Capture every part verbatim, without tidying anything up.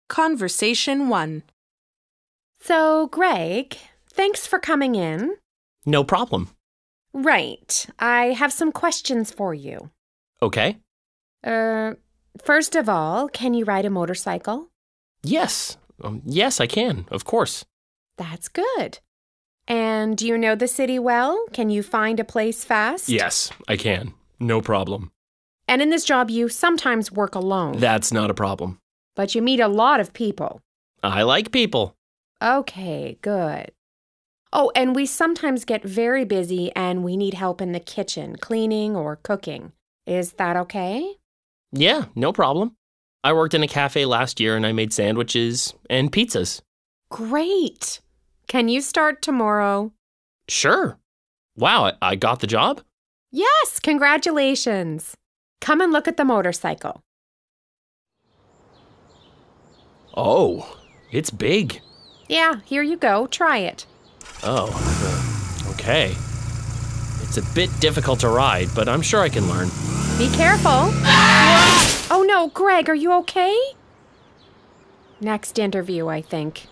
Conversation one. So, Greg, thanks for coming in. No problem. Right. I have some questions for you. Okay. Uh, first of all, can you ride a motorcycle? Yes. Um, yes, I can. Of course. That's good. And do you know the city well? Can you find a place fast? Yes, I can. No problem. And in this job, you sometimes work alone. That's not a problem. But you meet a lot of people. I like people. Okay, good. Oh, and we sometimes get very busy and we need help in the kitchen, cleaning or cooking. Is that okay? Yeah, no problem. I worked in a cafe last year and I made sandwiches and pizzas. Great. Can you start tomorrow? Sure. Wow, I, I got the job? Yes, congratulations. Come and look at the motorcycle. Oh, it's big. Yeah, here you go. Try it. Oh, uh, okay. It's a bit difficult to ride, but I'm sure I can learn. Be careful. Oh no, Greg, are you okay? Next interview, I think.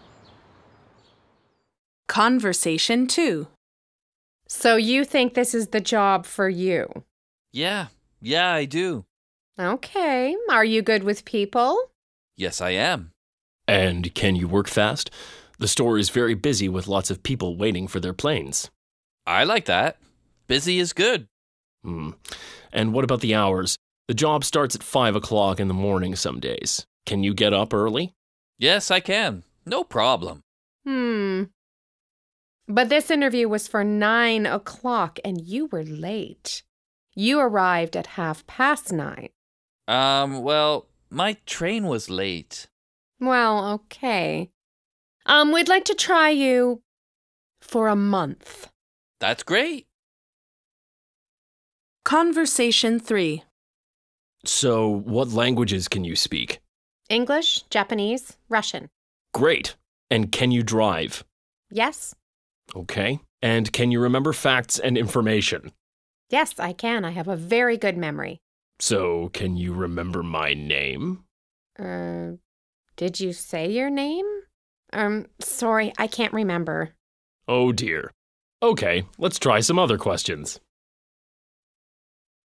Conversation two. So you think this is the job for you? Yeah, yeah, I do. Okay. Are you good with people? Yes, I am. And can you work fast? The store is very busy with lots of people waiting for their planes. I like that. Busy is good. Hmm. And what about the hours? The job starts at five o'clock in the morning some days. Can you get up early? Yes, I can. No problem. Hmm. But this interview was for nine o'clock and you were late. You arrived at half past nine. Um, well, my train was late. Well, okay. Um, we'd like to try you for a month. That's great. Conversation three. So, what languages can you speak? English, Japanese, Russian. Great. And can you drive? Yes? Okay. And can you remember facts and information? Yes, I can. I have a very good memory. So, can you remember my name? Uh, did you say your name? Um, sorry, I can't remember. Oh dear. Okay, let's try some other questions.